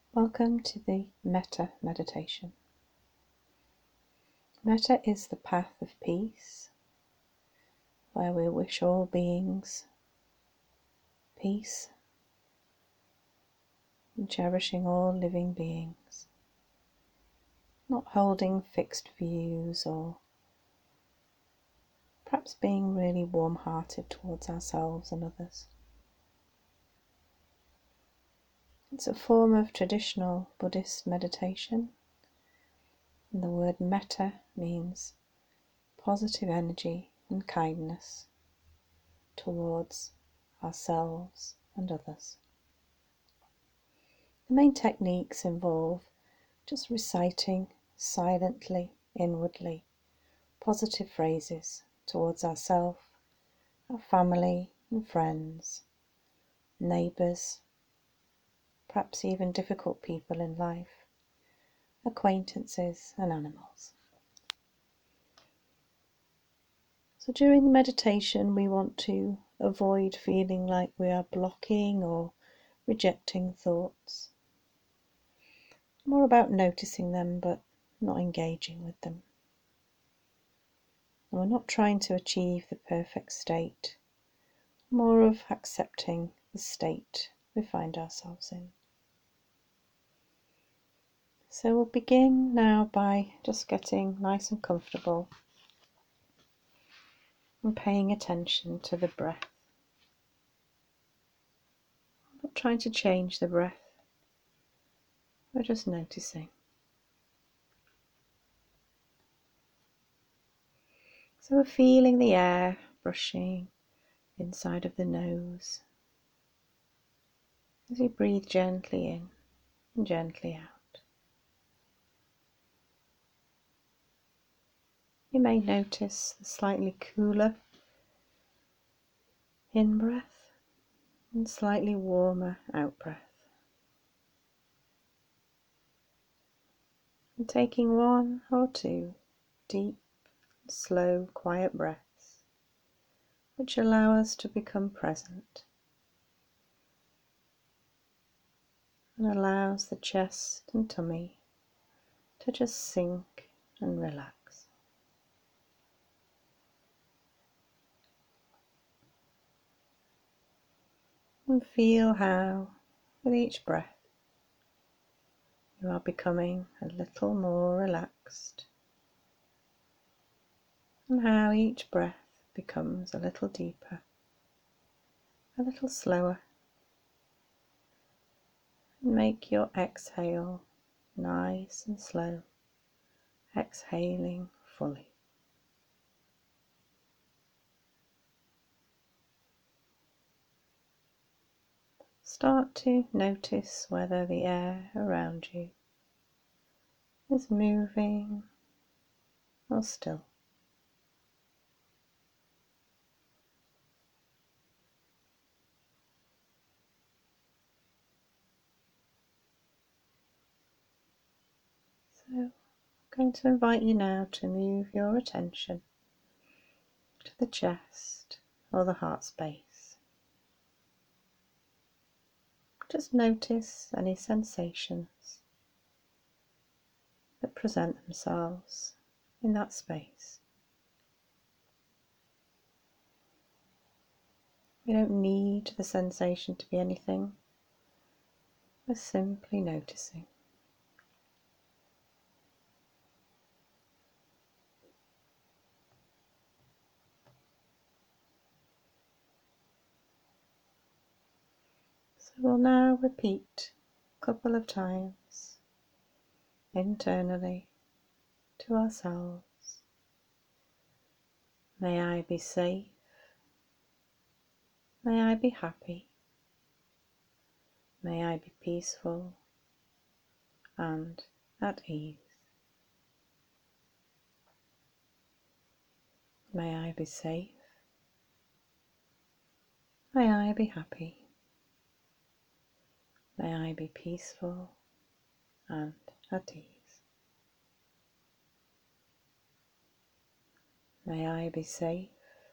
Welcome to the Metta meditation. Metta is the path of peace, where we wish all beings peace and cherishing all living beings, not holding fixed views or perhaps being really warm-hearted towards ourselves and others. It's a form of traditional Buddhist meditation, and the word metta means positive energy and kindness towards ourselves and others. The main techniques involve just reciting silently, inwardly, positive phrases towards ourselves, our family and friends, neighbours, perhaps even difficult people in life, acquaintances and animals. So during the meditation we want to avoid feeling like we are blocking or rejecting thoughts. More about noticing them but not engaging with them. And we're not trying to achieve the perfect state, more of accepting the state we find ourselves in. So we'll begin now by just getting nice and comfortable and paying attention to the breath. I'm not trying to change the breath, we're just noticing. So we're feeling the air brushing inside of the nose as we breathe gently in and gently out. You may notice the slightly cooler in-breath and slightly warmer out-breath. And taking one or two deep, slow, quiet breaths, which allow us to become present and allows the chest and tummy to just sink and relax. And feel how, with each breath, you are becoming a little more relaxed, and how each breath becomes a little deeper, a little slower. And make your exhale nice and slow, exhaling fully. Start to notice whether the air around you is moving or still. So I'm going to invite you now to move your attention to the chest or the heart space. Just notice any sensations that present themselves in that space. You don't need the sensation to be anything. We're simply noticing. So we'll now repeat a couple of times internally to ourselves. May I be safe. May I be happy. May I be peaceful and at ease. May I be safe. May I be happy. May I be peaceful and at ease. May I be safe.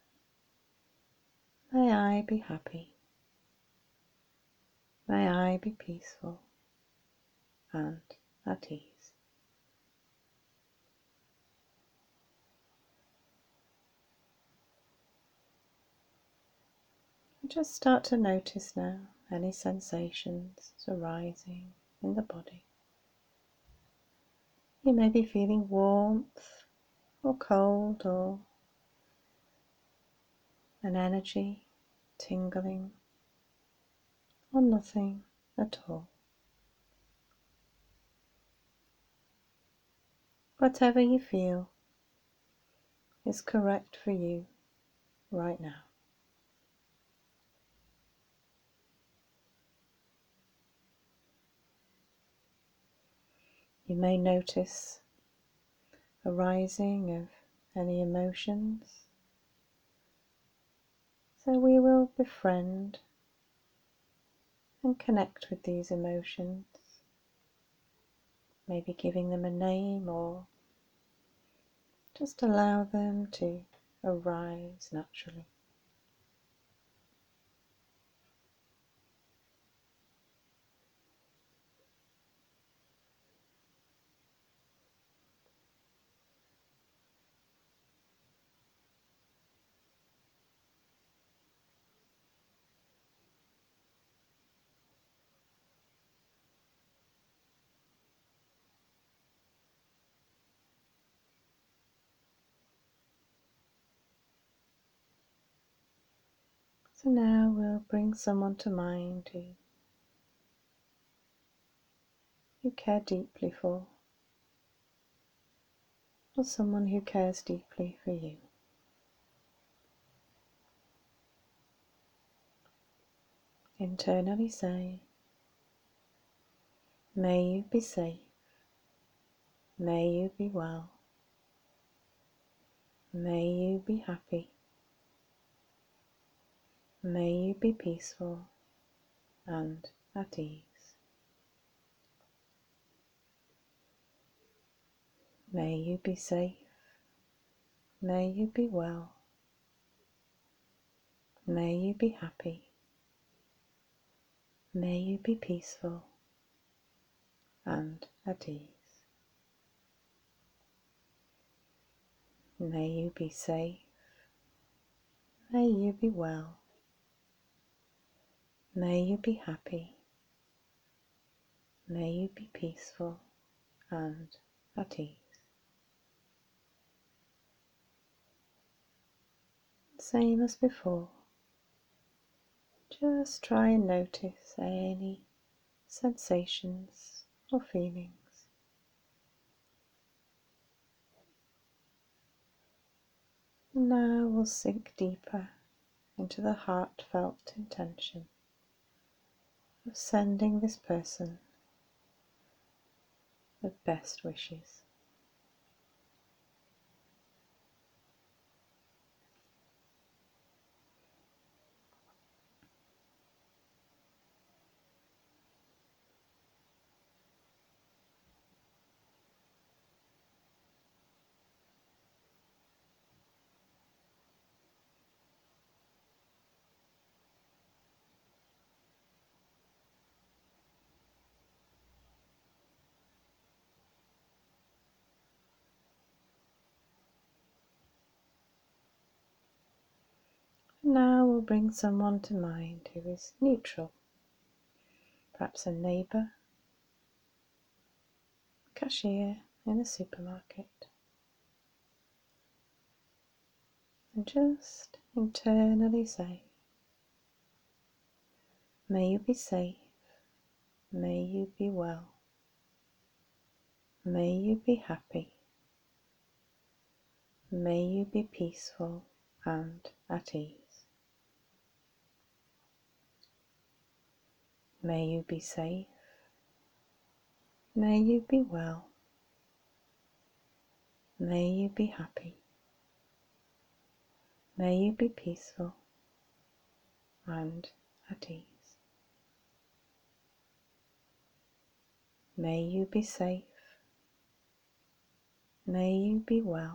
May I be happy. May I be peaceful and at ease. And just start to notice now any sensations arising in the body. You may be feeling warmth or cold or an energy, tingling, or nothing at all. Whatever you feel is correct for you right now. You may notice a rising of any emotions, so we will befriend and connect with these emotions, maybe giving them a name or just allow them to arise naturally. So now we'll bring someone to mind who you care deeply for, or someone who cares deeply for you. Internally say, may you be safe, may you be well, may you be happy, may you be peaceful and at ease. May you be safe, may you be well, may you be happy, may you be peaceful and at ease. May you be safe, may you be well, may you be happy, may you be peaceful and at ease. Same as before, just try and notice any sensations or feelings. And now we'll sink deeper into the heartfelt intention of sending this person the best wishes. Now we'll bring someone to mind who is neutral, perhaps a neighbour, cashier in a supermarket, and just internally say, may you be safe, may you be well, may you be happy, may you be peaceful and at ease. May you be safe, may you be well, may you be happy, may you be peaceful and at ease. May you be safe, may you be well,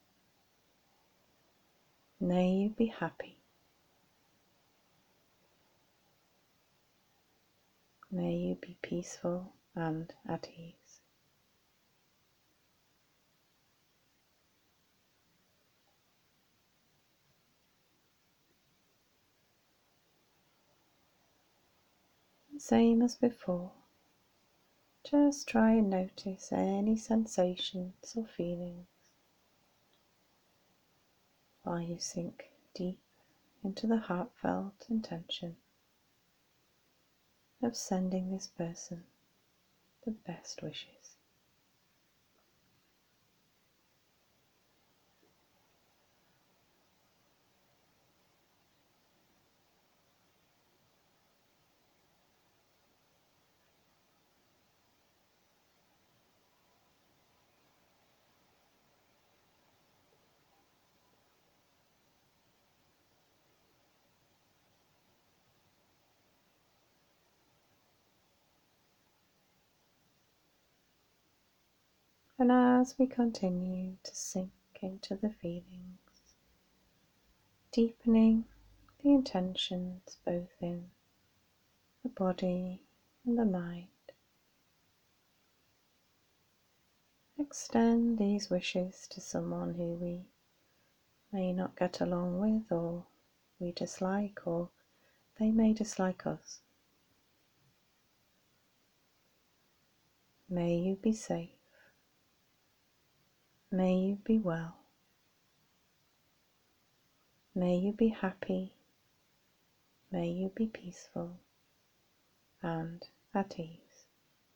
may you be happy, may you be peaceful and at ease. Same as before, just try and notice any sensations or feelings while you sink deep into the heartfelt intention of sending this person the best wishes. And as we continue to sink into the feelings, deepening the intentions both in the body and the mind, extend these wishes to someone who we may not get along with, or we dislike, or they may dislike us. May you be safe. May you be well. May you be happy. May you be peaceful and at ease.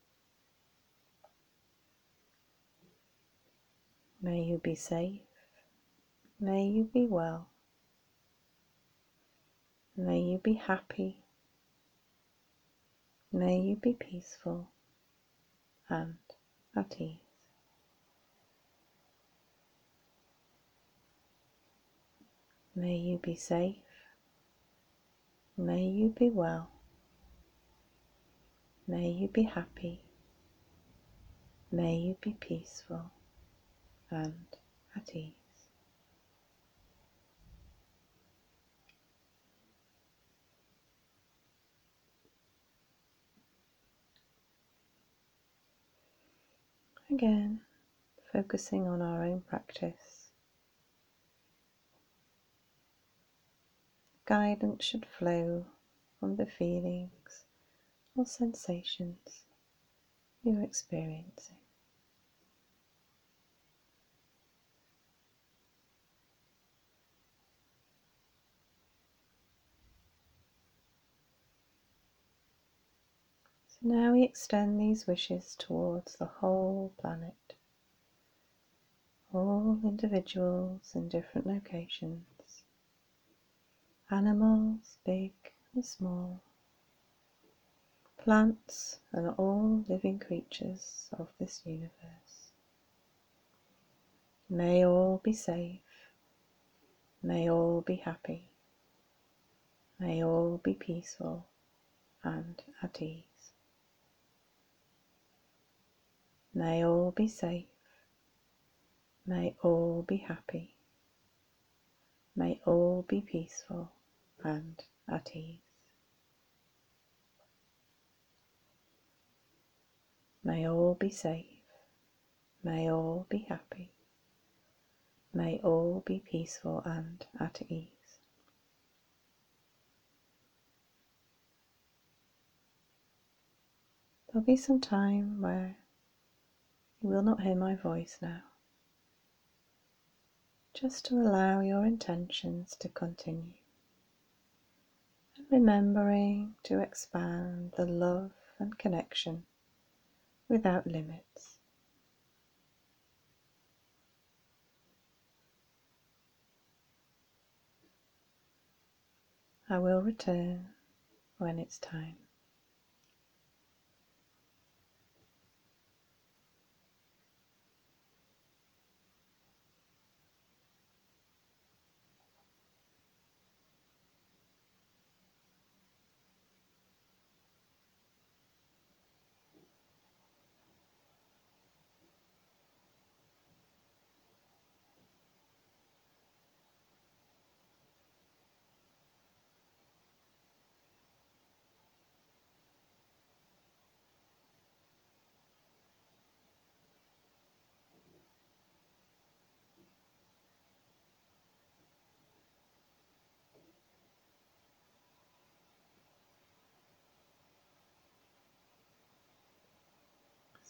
May you be safe. May you be well. May you be happy. May you be peaceful and at ease. May you be safe. May you be well. May you be happy. May you be peaceful and at ease. Again, focusing on our own practice. Guidance should flow from the feelings or sensations you're experiencing. So now we extend these wishes towards the whole planet, all individuals in different locations, animals big and small, plants and all living creatures of this universe. May all be safe, may all be happy, may all be peaceful and at ease. May all be safe, may all be happy, may all be peaceful and at ease. May all be safe, may all be happy, may all be peaceful and at ease. There'll be some time where you will not hear my voice now, just to allow your intentions to continue, and remembering to expand the love and connection without limits. I will return when it's time.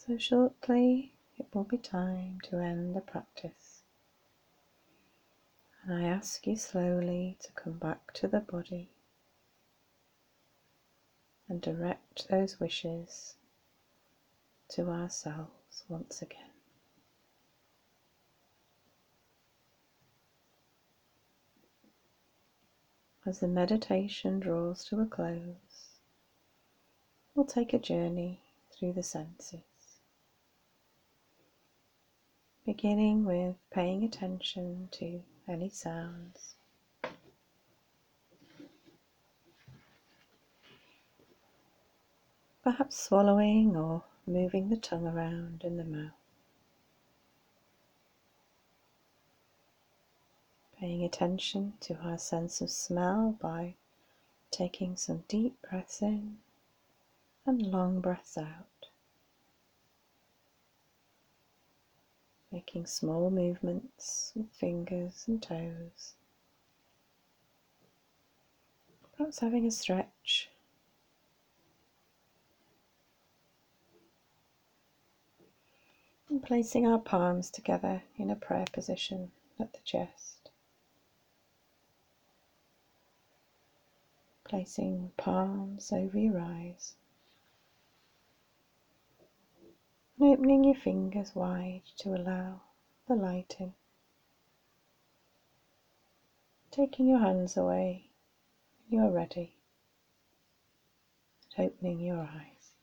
So shortly it will be time to end the practice, and I ask you slowly to come back to the body and direct those wishes to ourselves once again. As the meditation draws to a close, we'll take a journey through the senses, beginning with paying attention to any sounds. Perhaps swallowing or moving the tongue around in the mouth. Paying attention to our sense of smell by taking some deep breaths in and long breaths out. Making small movements with fingers and toes. Perhaps having a stretch. And placing our palms together in a prayer position at the chest. Placing palms over your eyes. And opening your fingers wide to allow the light in. Taking your hands away when you are ready. And opening your eyes.